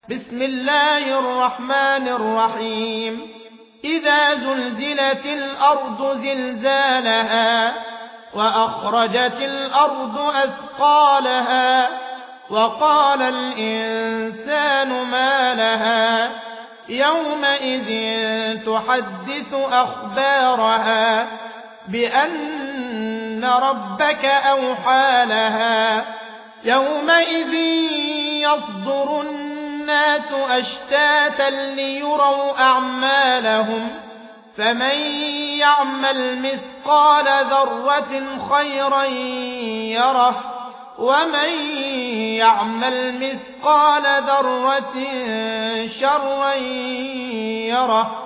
بسم الله الرحمن الرحيم إذا زلزلت الأرض زلزالها وأخرجت الأرض أثقالها وقال الإنسان ما لها يومئذ تحدث أخبارها بأن ربك أوحى لها يومئذ يصدر الناس أشتاتا ليروا أعمالهم فمن يعمل مثقال ذرة خيرا يره ومن يعمل مثقال ذرة شرا يره